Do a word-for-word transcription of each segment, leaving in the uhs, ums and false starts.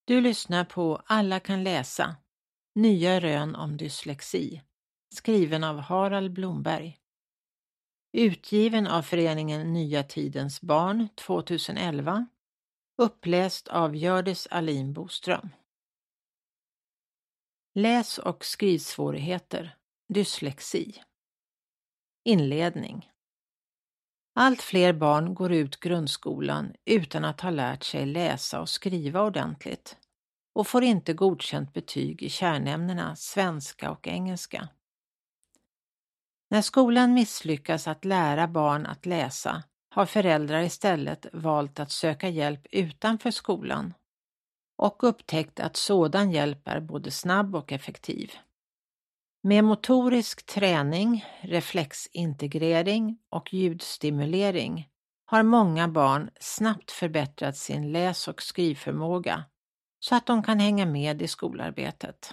Du lyssnar på Alla kan läsa, nya rön om dyslexi, skriven av Harald Blomberg. Utgiven av föreningen Nya Tidens Barn tjugoelva, uppläst av Hjördis Ahlin Boström. Läs- och skrivsvårigheter, dyslexi. Inledning. Allt fler barn går ut grundskolan utan att ha lärt sig läsa och skriva ordentligt och får inte godkänt betyg i kärnämnena svenska och engelska. När skolan misslyckas att lära barn att läsa har föräldrar istället valt att söka hjälp utanför skolan och upptäckt att sådan hjälp är både snabb och effektiv. Med motorisk träning, reflexintegrering och ljudstimulering har många barn snabbt förbättrat sin läs- och skrivförmåga så att de kan hänga med i skolarbetet.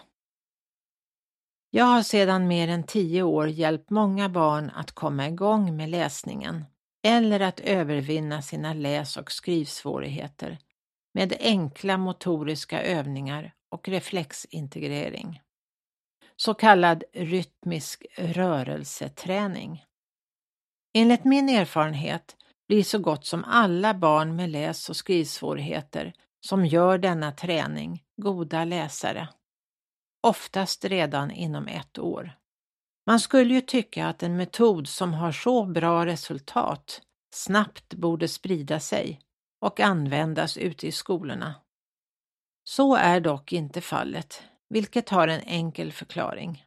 Jag har sedan mer än tio år hjälpt många barn att komma igång med läsningen eller att övervinna sina läs- och skrivsvårigheter med enkla motoriska övningar och reflexintegrering. Så kallad rytmisk rörelseträning. Enligt min erfarenhet blir så gott som alla barn med läs- och skrivsvårigheter som gör denna träning goda läsare. Oftast redan inom ett år. Man skulle ju tycka att en metod som har så bra resultat snabbt borde sprida sig och användas ute i skolorna. Så är dock inte fallet, vilket har en enkel förklaring.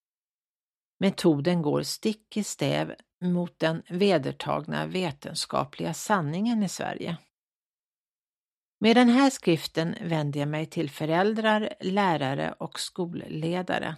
Metoden går stick i stäv mot den vedertagna vetenskapliga sanningen i Sverige. Med den här skriften vänder jag mig till föräldrar, lärare och skolledare.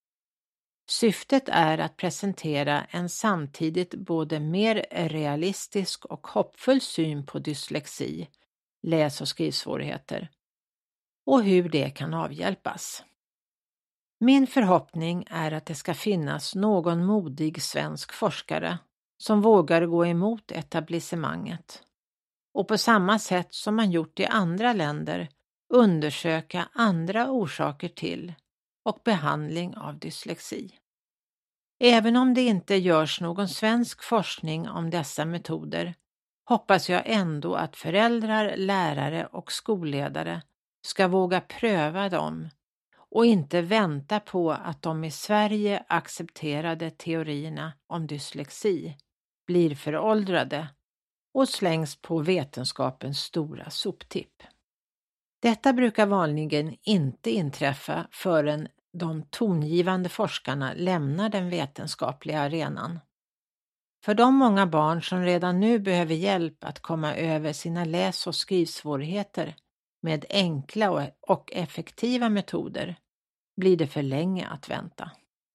Syftet är att presentera en samtidigt både mer realistisk och hoppfull syn på dyslexi, läs- och skrivsvårigheter, och hur det kan avhjälpas. Min förhoppning är att det ska finnas någon modig svensk forskare som vågar gå emot etablissemanget och på samma sätt som man gjort i andra länder undersöka andra orsaker till och behandling av dyslexi. Även om det inte görs någon svensk forskning om dessa metoder hoppas jag ändå att föräldrar, lärare och skolledare ska våga pröva dem och inte vänta på att de i Sverige accepterade teorierna om dyslexi blir föråldrade och slängs på vetenskapens stora soptipp. Detta brukar vanligen inte inträffa förrän de tongivande forskarna lämnar den vetenskapliga arenan. För de många barn som redan nu behöver hjälp att komma över sina läs- och skrivsvårigheter med enkla och effektiva metoder blir det för länge att vänta.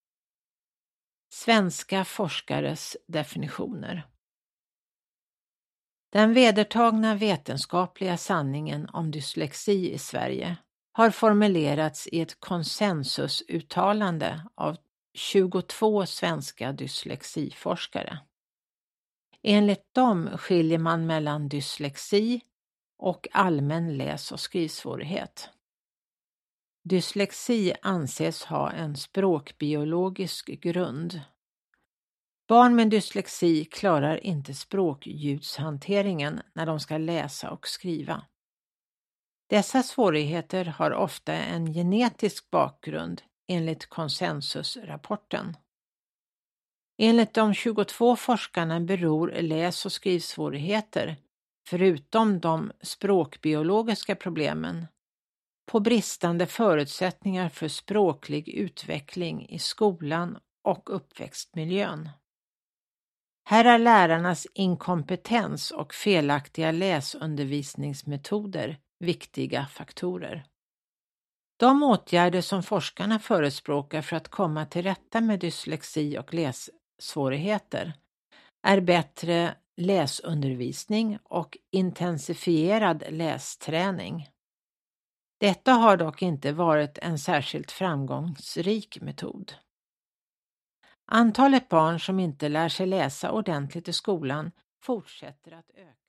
Svenska forskares definitioner. Den vedertagna vetenskapliga sanningen om dyslexi i Sverige har formulerats i ett konsensusuttalande av tjugotvå svenska dyslexiforskare. Enligt dem skiljer man mellan dyslexi och allmän läs- och skrivsvårighet. Dyslexi anses ha en språkbiologisk grund. Barn med dyslexi klarar inte språkljudshanteringen när de ska läsa och skriva. Dessa svårigheter har ofta en genetisk bakgrund enligt konsensusrapporten. Enligt de tjugotvå forskarna beror läs- och skrivsvårigheter, förutom de språkbiologiska problemen, på bristande förutsättningar för språklig utveckling i skolan och uppväxtmiljön. Här är lärarnas inkompetens och felaktiga läsundervisningsmetoder viktiga faktorer. De åtgärder som forskarna förespråkar för att komma till rätta med dyslexi och lässvårigheter är bättre läsundervisning och intensifierad lästräning. Detta har dock inte varit en särskilt framgångsrik metod. Antalet barn som inte lär sig läsa ordentligt i skolan fortsätter att öka.